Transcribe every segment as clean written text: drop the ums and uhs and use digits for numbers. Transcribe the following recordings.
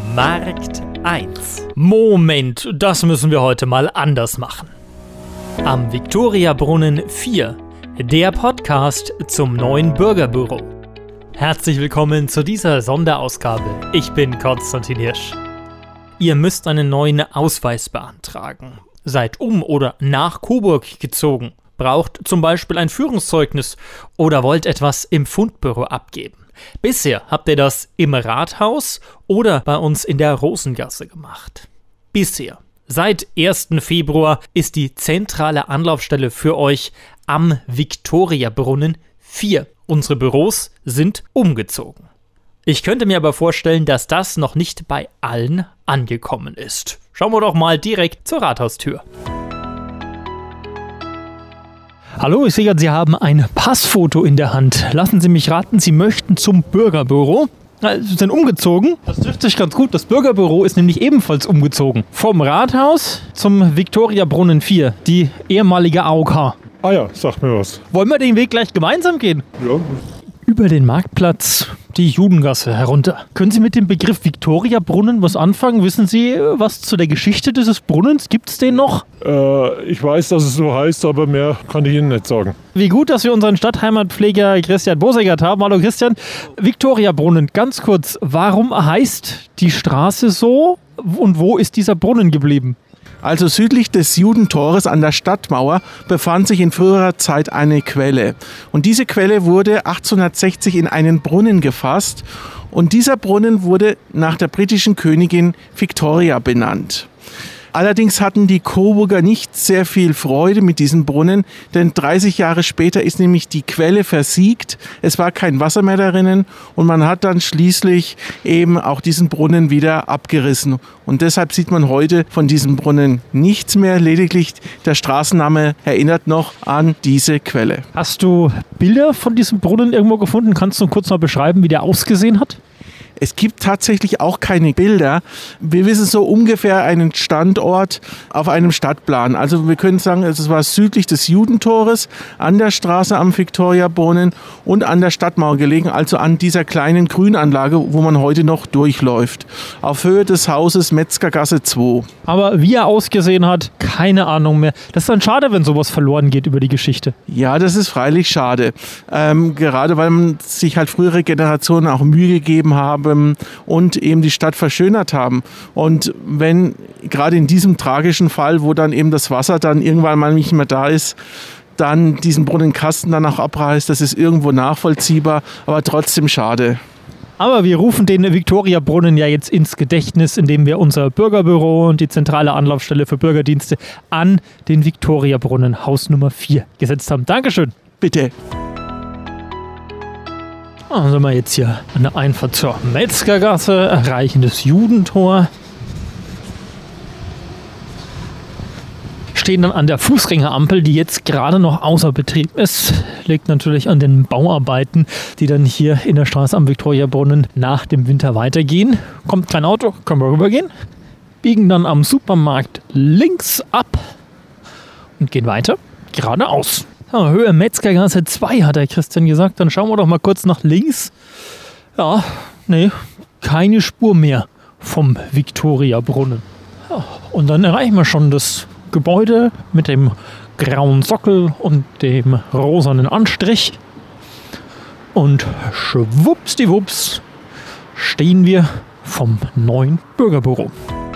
Markt 1. Moment, das müssen wir heute mal anders machen. Am Viktoriabrunnen 4, der Podcast zum neuen Bürgerbüro. Herzlich willkommen zu dieser Sonderausgabe. Ich bin Konstantin Hirsch. Ihr müsst einen neuen Ausweis beantragen. Seid oder nach Coburg gezogen, braucht zum Beispiel ein Führungszeugnis oder wollt etwas im Fundbüro abgeben. Bisher habt ihr das im Rathaus oder bei uns in der Rosengasse gemacht. Bisher. Seit 1. Februar ist die zentrale Anlaufstelle für euch am Viktoriabrunnen 4. Unsere Büros sind umgezogen. Ich könnte mir aber vorstellen, dass das noch nicht bei allen angekommen ist. Schauen wir doch mal direkt zur Rathaustür. Hallo, ich sehe gerade, Sie haben ein Passfoto in der Hand. Lassen Sie mich raten, Sie möchten zum Bürgerbüro. Sie sind umgezogen. Das trifft sich ganz gut. Das Bürgerbüro ist nämlich ebenfalls umgezogen. Vom Rathaus zum Viktoriabrunnen 4, die ehemalige AOK. Ah ja, sag mir was. Wollen wir den Weg gleich gemeinsam gehen? Ja. Über den Marktplatz, die Judengasse herunter. Können Sie mit dem Begriff Viktoriabrunnen was anfangen? Wissen Sie was zu der Geschichte dieses Brunnens? Gibt es den noch? Ich weiß, dass es so heißt, aber mehr kann ich Ihnen nicht sagen. Wie gut, dass wir unseren Stadtheimatpfleger Christian Bosegert haben. Hallo Christian. Viktoriabrunnen, ganz kurz, warum heißt die Straße so und wo ist dieser Brunnen geblieben? Also südlich des Judentores an der Stadtmauer befand sich in früherer Zeit eine Quelle. Und diese Quelle wurde 1860 in einen Brunnen gefasst. Und dieser Brunnen wurde nach der britischen Königin Victoria benannt. Allerdings hatten die Coburger nicht sehr viel Freude mit diesem Brunnen, denn 30 Jahre später ist nämlich die Quelle versiegt. Es war kein Wasser mehr darinnen und man hat dann schließlich eben auch diesen Brunnen wieder abgerissen. Und deshalb sieht man heute von diesem Brunnen nichts mehr, lediglich der Straßenname erinnert noch an diese Quelle. Hast du Bilder von diesem Brunnen irgendwo gefunden? Kannst du kurz mal beschreiben, wie der ausgesehen hat? Es gibt tatsächlich auch keine Bilder. Wir wissen so ungefähr einen Standort auf einem Stadtplan. Also wir können sagen, es war südlich des Judentores, an der Straße am Viktoriabrunnen und an der Stadtmauer gelegen, also an dieser kleinen Grünanlage, wo man heute noch durchläuft. Auf Höhe des Hauses Metzgergasse 2. Aber wie er ausgesehen hat, keine Ahnung mehr. Das ist dann schade, wenn sowas verloren geht über die Geschichte. Ja, das ist freilich schade. Gerade weil sich halt frühere Generationen auch Mühe gegeben haben, und eben die Stadt verschönert haben. Und wenn gerade in diesem tragischen Fall, wo dann eben das Wasser dann irgendwann mal nicht mehr da ist, dann diesen Brunnenkasten dann auch abreißt, das ist irgendwo nachvollziehbar, aber trotzdem schade. Aber wir rufen den Viktoriabrunnen ja jetzt ins Gedächtnis, indem wir unser Bürgerbüro und die zentrale Anlaufstelle für Bürgerdienste an den Viktoriabrunnen Haus Nummer 4 gesetzt haben. Dankeschön. Bitte. Dann sind wir jetzt hier an der Einfahrt zur Metzgergasse, erreichen das Judentor. Stehen dann an der Fußgängerampel, die jetzt gerade noch außer Betrieb ist. Liegt natürlich an den Bauarbeiten, die dann hier in der Straße am Viktoriabrunnen nach dem Winter weitergehen. Kommt kein Auto, können wir rübergehen. Biegen dann am Supermarkt links ab und gehen weiter geradeaus. Höhe Metzgergasse 2, hat der Christian gesagt. Dann schauen wir doch mal kurz nach links. Ja, nee, keine Spur mehr vom Viktoriabrunnen. Ja, und dann erreichen wir schon das Gebäude mit dem grauen Sockel und dem rosanen Anstrich. Und schwuppsdiwupps stehen wir vom neuen Bürgerbüro.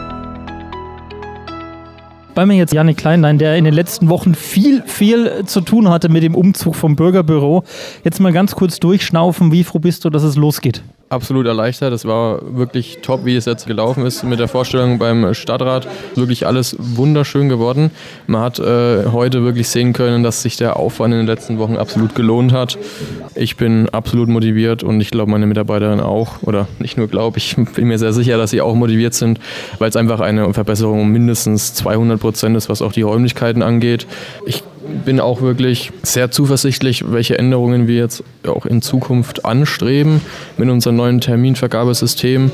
Bei mir jetzt Jannik Kleinlein, der in den letzten Wochen viel zu tun hatte mit dem Umzug vom Bürgerbüro. Jetzt mal ganz kurz durchschnaufen, wie froh bist du, dass es losgeht? Absolut erleichtert. Es war wirklich top, wie es jetzt gelaufen ist mit der Vorstellung beim Stadtrat. Wirklich alles wunderschön geworden. Man hat heute wirklich sehen können, dass sich der Aufwand in den letzten Wochen absolut gelohnt hat. Ich bin absolut motiviert und ich glaube, meine Mitarbeiterinnen auch. Oder nicht nur glaube, ich bin mir sehr sicher, dass sie auch motiviert sind, weil es einfach eine Verbesserung um mindestens 200% ist, was auch die Räumlichkeiten angeht. Ich bin auch wirklich sehr zuversichtlich, welche Änderungen wir jetzt auch in Zukunft anstreben mit unserem neuen Terminvergabesystem.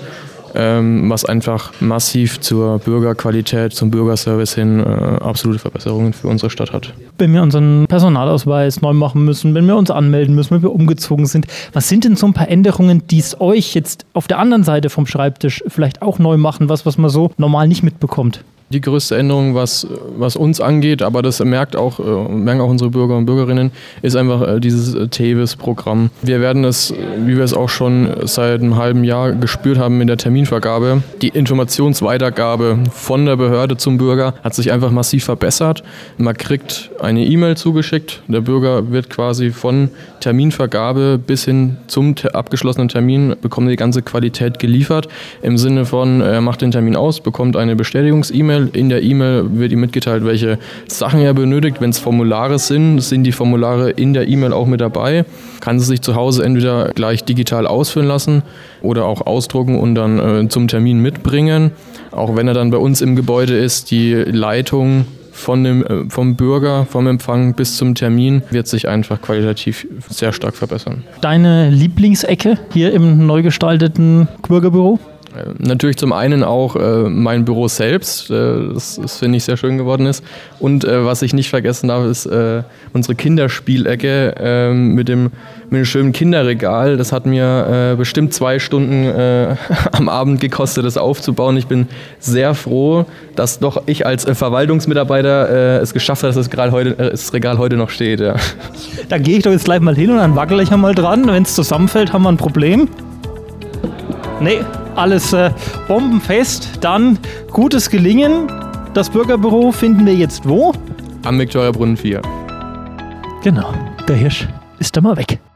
was einfach massiv zur Bürgerqualität, zum Bürgerservice hin absolute Verbesserungen für unsere Stadt hat. Wenn wir unseren Personalausweis neu machen müssen, wenn wir uns anmelden müssen, wenn wir umgezogen sind, was sind denn so ein paar Änderungen, die es euch jetzt auf der anderen Seite vom Schreibtisch vielleicht auch neu machen, was man so normal nicht mitbekommt? Die größte Änderung, was uns angeht, aber das merken auch unsere Bürger und Bürgerinnen, ist einfach dieses TEWIS-Programm. Wir werden es, wie wir es auch schon seit einem halben Jahr gespürt haben in der Terminvergabe, die Informationsweitergabe von der Behörde zum Bürger hat sich einfach massiv verbessert. Man kriegt eine E-Mail zugeschickt, der Bürger wird quasi von Terminvergabe bis hin zum abgeschlossenen Termin, bekommt die ganze Qualität geliefert. Im Sinne von, er macht den Termin aus, bekommt eine Bestätigungs-E-Mail. In der E-Mail wird ihm mitgeteilt, welche Sachen er benötigt. Wenn es Formulare sind die Formulare in der E-Mail auch mit dabei. Kann sie sich zu Hause entweder gleich digital ausfüllen lassen oder auch ausdrucken und dann zum Termin mitbringen. Auch wenn er dann bei uns im Gebäude ist, die Leitung vom Bürger, vom Empfang bis zum Termin wird sich einfach qualitativ sehr stark verbessern. Deine Lieblingsecke hier im neu gestalteten Bürgerbüro? Natürlich zum einen auch mein Büro selbst, das finde ich sehr schön geworden ist. Und was ich nicht vergessen darf, ist unsere Kinderspielecke mit dem schönen Kinderregal. Das hat mir bestimmt 2 Stunden am Abend gekostet, das aufzubauen. Ich bin sehr froh, dass doch ich als Verwaltungsmitarbeiter es geschafft habe, dass das Regal heute noch steht. Ja. Da gehe ich doch jetzt gleich mal hin und dann wackel ich mal dran. Wenn es zusammenfällt, haben wir ein Problem. Nee, alles bombenfest. Dann gutes Gelingen. Das Bürgerbüro finden wir jetzt wo? Am Viktoriabrunnen 4. Genau, der Hirsch ist da mal weg.